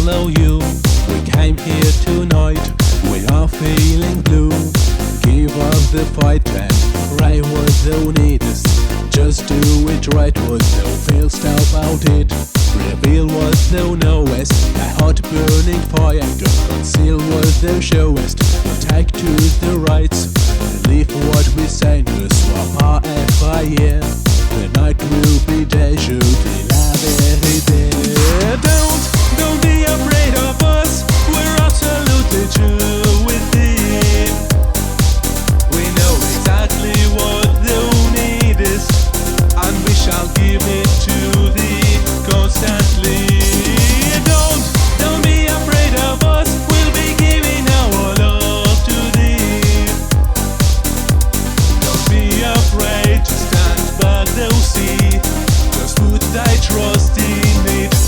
follow you. We came here tonight, we are feeling blue. Give up the fight and right was no need us. Just do it right, was no feels about it. Reveal was no knowest, a hot burning fire. Don't conceal was no showest. Take to the rights, believe what we say. Ne sois pas effrayé. The night will be day, je dis la vérité. Don't be afraid of us. We're absolutely true with it. We know exactly what the need is, and we shall give it to thee constantly. Don't be afraid of us. We'll be giving our love to thee. Don't be afraid to stand by the sea. Just put thy trust in it.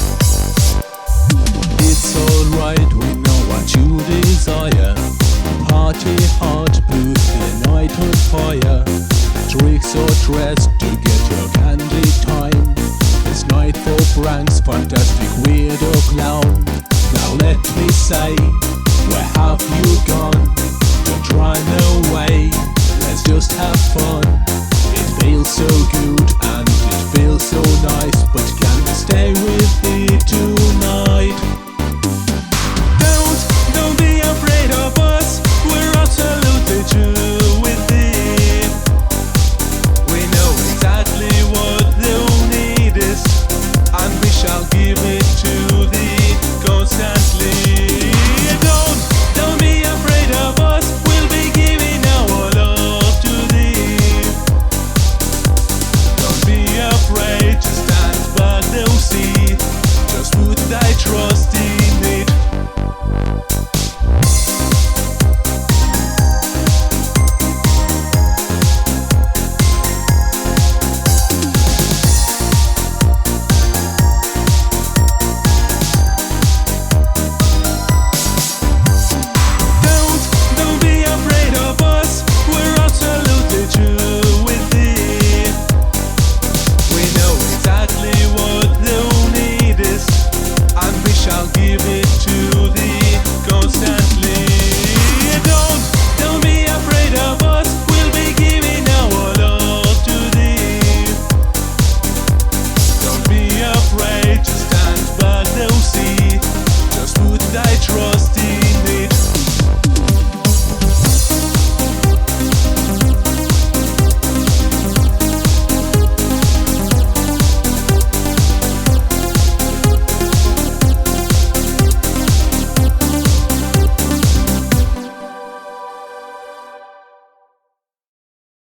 It's alright, we know what you desire. Party hard, put the night on fire. Tricks or dress to get your candy time. It's night for pranks, fantastic weirdo clown. Now let me say